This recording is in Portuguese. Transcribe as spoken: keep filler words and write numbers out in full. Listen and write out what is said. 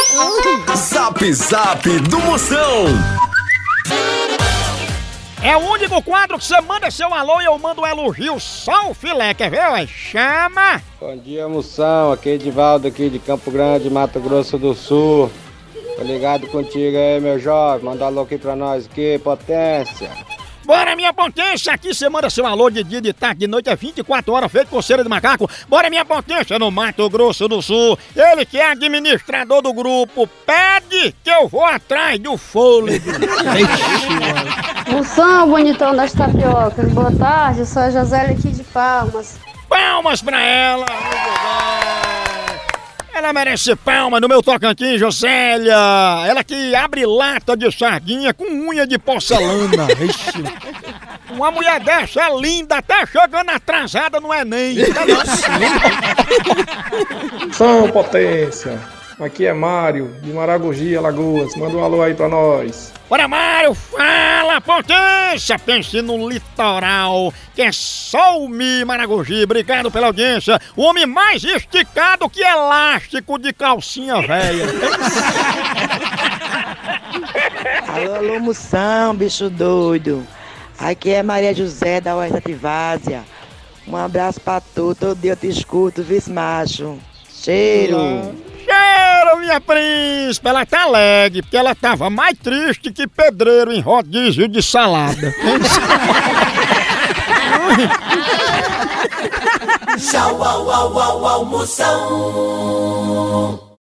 Zap Zap do Moção. É o único quadro que você manda seu alô e eu mando um elogio só o filé, quer ver? Ué? Chama! Bom dia, Moção, aqui é Edivaldo aqui de Campo Grande, Mato Grosso do Sul. Tô ligado contigo aí, meu jovem, manda um alô aqui pra nós aqui, potência. Bora, minha potência! Aqui você manda seu alô de dia, de tarde, de noite, é vinte e quatro horas, feito com cera de macaco. Bora, minha potência, no Mato Grosso do Sul. Ele que é administrador do grupo, pede que eu vou atrás do fôlego. Moção, bonitão das tapiocas. Boa tarde, eu sou a Josélia aqui de Palmas. Palmas pra ela! Ela merece palma no meu Tocantins, Josélia. Ela que abre lata de sardinha com unha de porcelana. Ixi. Uma mulher dessa é linda, até chegando atrasada no Enem. São potência. Aqui é Mário, de Maragogi, Alagoas. Manda um alô aí pra nós. Bora, Mário, fala, potência! Pense no litoral, que é só o Mi Maragogi. Obrigado pela audiência. O homem mais esticado que elástico de calcinha velha. Alô, alô, Moção, bicho doido. Aqui é Maria José da Oeste Ativásia. Um abraço pra tu, todo dia eu te escuto, vice macho. Cheiro! Cheiro, minha príncipe! Ela tá alegre, porque ela tava mais triste que pedreiro em rodízio de salada. Tchau, au, au, au, au, Moção.